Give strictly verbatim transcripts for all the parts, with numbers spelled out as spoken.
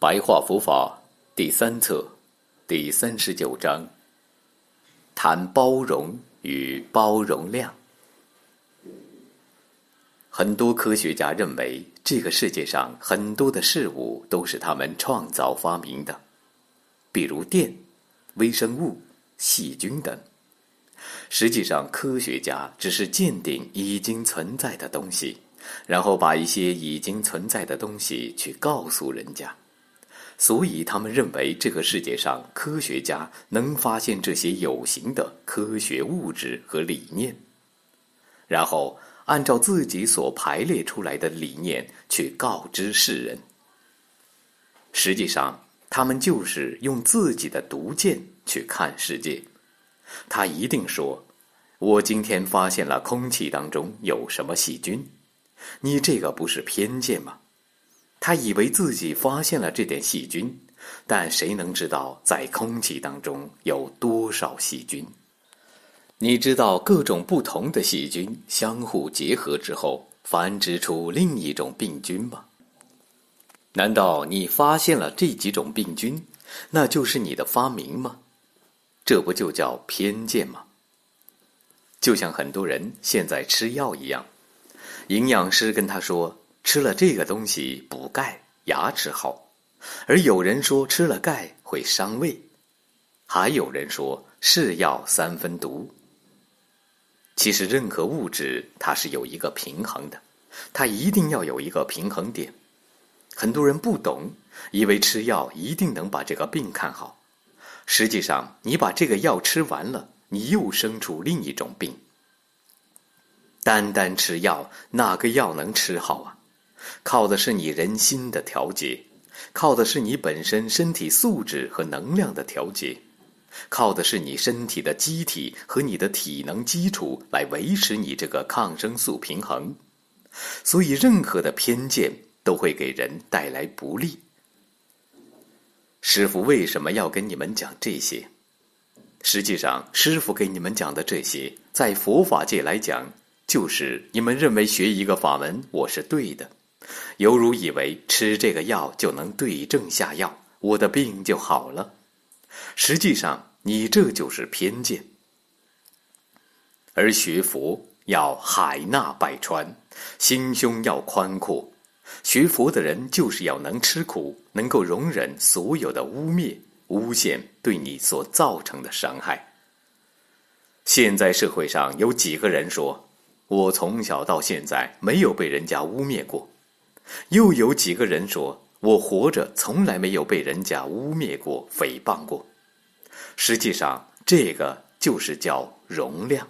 白话佛法第三册第三十九章，谈包容与包容量。很多科学家认为，这个世界上很多的事物都是他们创造发明的，比如电、微生物、细菌等。实际上，科学家只是鉴定已经存在的东西，然后把一些已经存在的东西去告诉人家。所以他们认为这个世界上科学家能发现这些有形的科学物质和理念，然后按照自己所排列出来的理念去告知世人。实际上他们就是用自己的独见去看世界。他一定说，我今天发现了空气当中有什么细菌，你这个不是偏见吗？他以为自己发现了这点细菌，但谁能知道在空气当中有多少细菌？你知道各种不同的细菌相互结合之后繁殖出另一种病菌吗？难道你发现了这几种病菌，那就是你的发明吗？这不就叫偏见吗？就像很多人现在吃药一样，营养师跟他说，吃了这个东西补钙，牙齿好，而有人说吃了钙会伤胃，还有人说是药三分毒。其实任何物质它是有一个平衡的，它一定要有一个平衡点。很多人不懂，以为吃药一定能把这个病看好，实际上你把这个药吃完了，你又生出另一种病。单单吃药，哪个药能吃好啊？靠的是你人心的调节，靠的是你本身身体素质和能量的调节，靠的是你身体的机体和你的体能基础来维持你这个抗生素平衡。所以任何的偏见都会给人带来不利。师父为什么要跟你们讲这些？实际上，师父给你们讲的这些，在佛法界来讲，就是你们认为学一个法门我是对的，犹如以为吃这个药就能对症下药，我的病就好了。实际上你这就是偏见。而学佛要海纳百川，心胸要宽阔。学佛的人就是要能吃苦，能够容忍所有的污蔑、诬陷对你所造成的伤害。现在社会上有几个人说，我从小到现在没有被人家污蔑过，又有几个人说，我活着从来没有被人家污蔑过、诽谤过。实际上这个就是叫容量。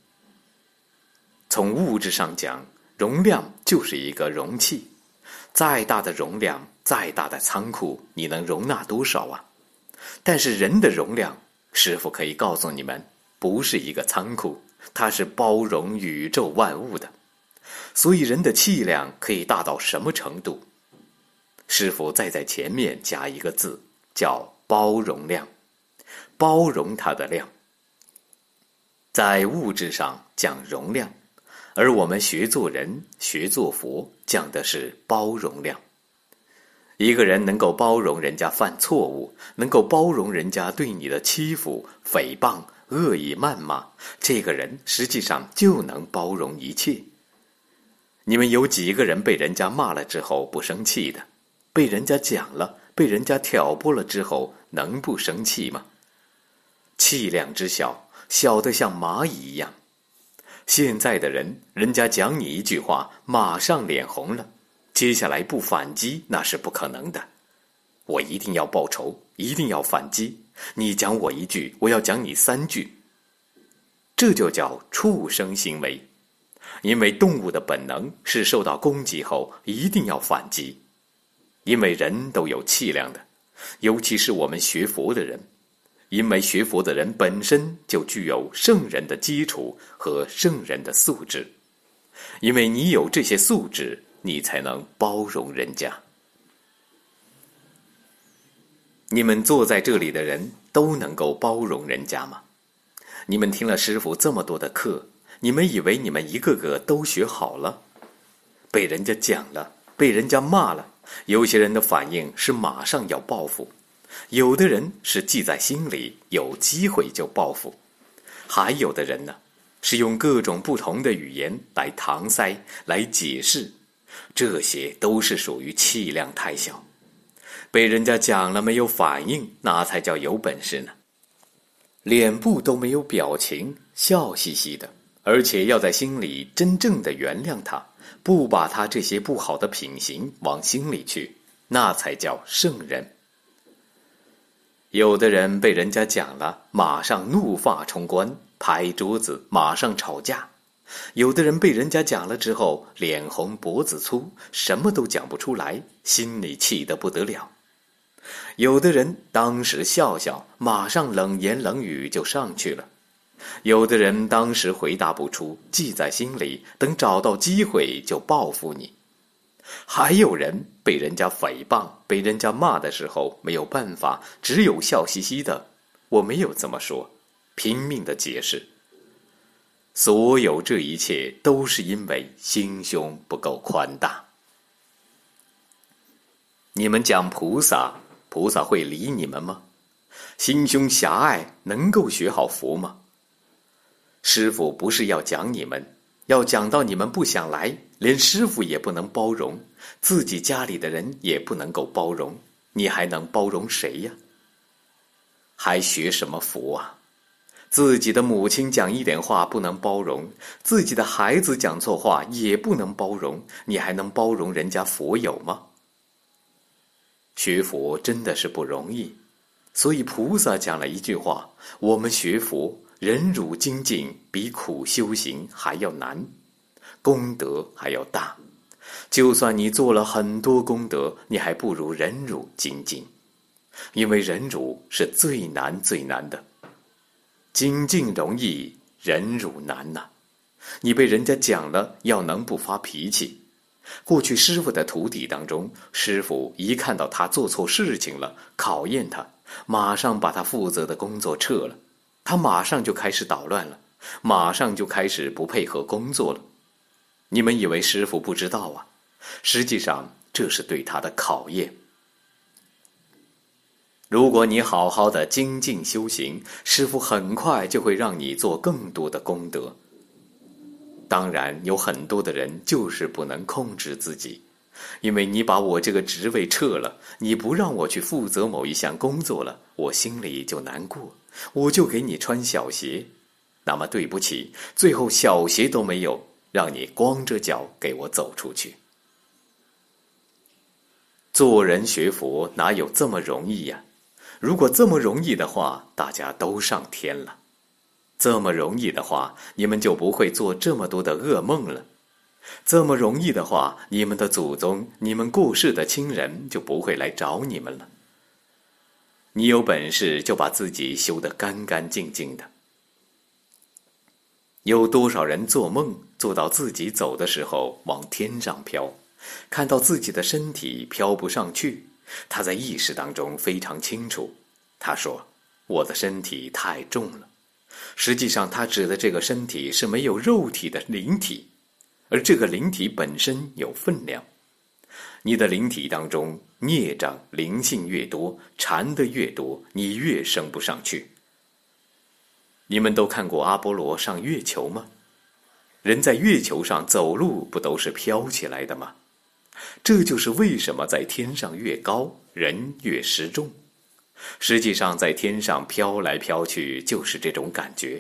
从物质上讲，容量就是一个容器，再大的容量，再大的仓库，你能容纳多少啊？但是人的容量，师父可以告诉你们，不是一个仓库，它是包容宇宙万物的。所以人的气量可以大到什么程度？师父再在前面加一个字，叫包容量，包容它的量。在物质上讲容量，而我们学做人、学做佛，讲的是包容量。一个人能够包容人家犯错误，能够包容人家对你的欺负、诽谤、恶意谩骂，这个人实际上就能包容一切。你们有几个人被人家骂了之后不生气的？被人家讲了，被人家挑拨了之后，能不生气吗？气量之小，小得像蚂蚁一样。现在的人，人家讲你一句话，马上脸红了，接下来不反击那是不可能的。我一定要报仇，一定要反击，你讲我一句，我要讲你三句。这就叫畜生行为。因为动物的本能是受到攻击后一定要反击，因为人都有气量的，尤其是我们学佛的人，因为学佛的人本身就具有圣人的基础和圣人的素质，因为你有这些素质，你才能包容人家。你们坐在这里的人都能够包容人家吗？你们听了师父这么多的课，你们以为你们一个个都学好了？被人家讲了，被人家骂了， 有些人的反应是马上要报复，有的人是记在心里，有机会就报复，还有的人呢，是用各种不同的语言来搪塞、来解释，这些都是属于气量太小。被人家讲了没有反应，那才叫有本事呢。脸部都没有表情，笑嘻嘻的，而且要在心里真正的原谅他，不把他这些不好的品行往心里去，那才叫圣人。有的人被人家讲了，马上怒发冲冠，拍桌子，马上吵架；有的人被人家讲了之后，脸红脖子粗，什么都讲不出来，心里气得不得了；有的人当时笑笑，马上冷言冷语就上去了；有的人当时回答不出，记在心里，等找到机会就报复你；还有人被人家诽谤，被人家骂的时候没有办法，只有笑嘻嘻的，我没有这么说，拼命的解释。所有这一切都是因为心胸不够宽大。你们讲菩萨，菩萨会理你们吗？心胸狭隘，能够学好佛吗？师父不是要讲你们，要讲到你们不想来，连师父也不能包容，自己家里的人也不能够包容，你还能包容谁呀？还学什么佛啊？自己的母亲讲一点话不能包容，自己的孩子讲错话也不能包容，你还能包容人家佛友吗？学佛真的是不容易，所以菩萨讲了一句话，我们学佛忍辱精进比苦修行还要难，功德还要大。就算你做了很多功德，你还不如忍辱精进，因为忍辱是最难最难的。精进容易，忍辱难呐、啊。你被人家讲了，要能不发脾气。过去师父的徒弟当中，师父一看到他做错事情了，考验他，马上把他负责的工作撤了，他马上就开始捣乱了，马上就开始不配合工作了。你们以为师父不知道啊？实际上这是对他的考验。如果你好好的精进修行，师父很快就会让你做更多的功德。当然有很多的人就是不能控制自己，因为你把我这个职位撤了，你不让我去负责某一项工作了，我心里就难过，我就给你穿小鞋，那么对不起，最后小鞋都没有，让你光着脚给我走出去。做人学佛哪有这么容易呀？如果这么容易的话，大家都上天了。这么容易的话，你们就不会做这么多的噩梦了。这么容易的话，你们的祖宗，你们过世的亲人就不会来找你们了。你有本事就把自己修得干干净净的。有多少人做梦，做到自己走的时候往天上飘，看到自己的身体飘不上去，他在意识当中非常清楚，他说我的身体太重了。实际上他指的这个身体是没有肉体的灵体，而这个灵体本身有分量。你的灵体当中孽障灵性越多，缠得越多，你越升不上去。你们都看过阿波罗上月球吗？人在月球上走路不都是飘起来的吗？这就是为什么在天上越高，人越失重。实际上在天上飘来飘去就是这种感觉。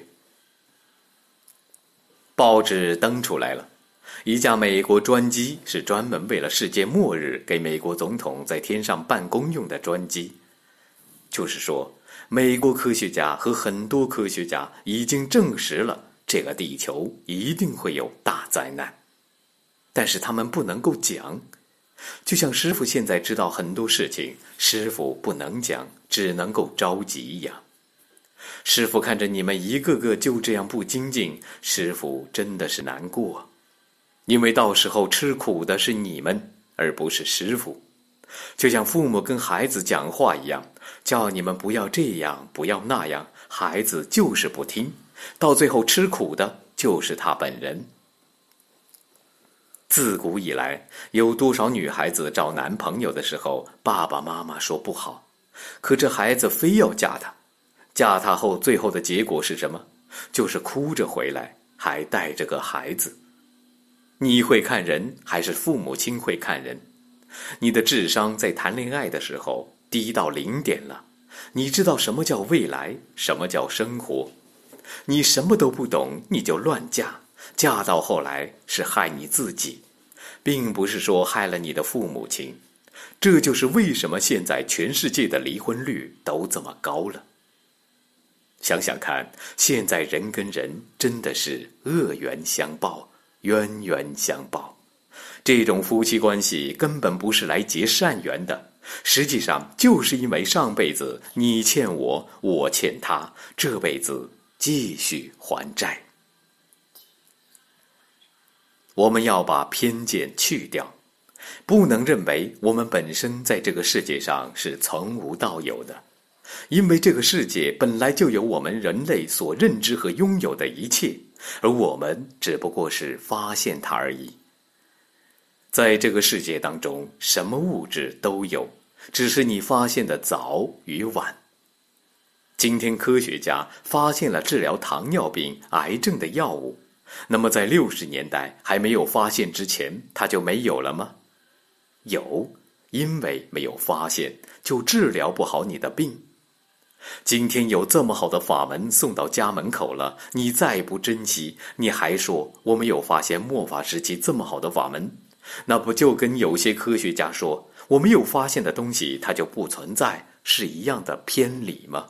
报纸登出来了，一架美国专机是专门为了世界末日给美国总统在天上办公用的专机。就是说，美国科学家和很多科学家已经证实了这个地球一定会有大灾难，但是他们不能够讲。就像师父现在知道很多事情，师父不能讲，只能够着急一样。师父看着你们一个个就这样不精进，师父真的是难过，因为到时候吃苦的是你们，而不是师父。就像父母跟孩子讲话一样，叫你们不要这样，不要那样，孩子就是不听，到最后吃苦的就是他本人。 自古以来，有多少女孩子找男朋友的时候，爸爸妈妈说不好，可这孩子非要嫁他，嫁他后最后的结果是什么？就是哭着回来，还带着个孩子。你会看人，还是父母亲会看人？你的智商在谈恋爱的时候低到零点了，你知道什么叫未来，什么叫生活？你什么都不懂，你就乱嫁，嫁到后来是害你自己，并不是说害了你的父母亲。这就是为什么现在全世界的离婚率都这么高了。想想看，现在人跟人真的是恶缘相报，冤冤相报。这种夫妻关系根本不是来结善缘的，实际上就是因为上辈子你欠我，我欠他，这辈子继续还债。我们要把偏见去掉，不能认为我们本身在这个世界上是从无到有的，因为这个世界本来就有我们人类所认知和拥有的一切，而我们只不过是发现它而已。在这个世界当中，什么物质都有，只是你发现的早与晚。今天科学家发现了治疗糖尿病、癌症的药物，那么在六十年代还没有发现之前，它就没有了吗？有，因为没有发现，就治疗不好你的病。今天有这么好的法门送到家门口了，你再不珍惜，你还说我没有发现末法时期这么好的法门，那不就跟有些科学家说我没有发现的东西它就不存在是一样的偏理吗？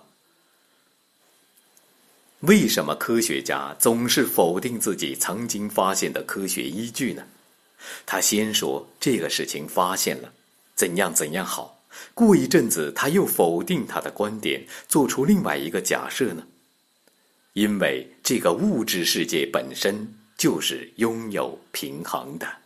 为什么科学家总是否定自己曾经发现的科学依据呢？他先说这个事情发现了，怎样怎样好，过一阵子他又否定他的观点，做出另外一个假设呢？因为这个物质世界本身就是拥有平衡的。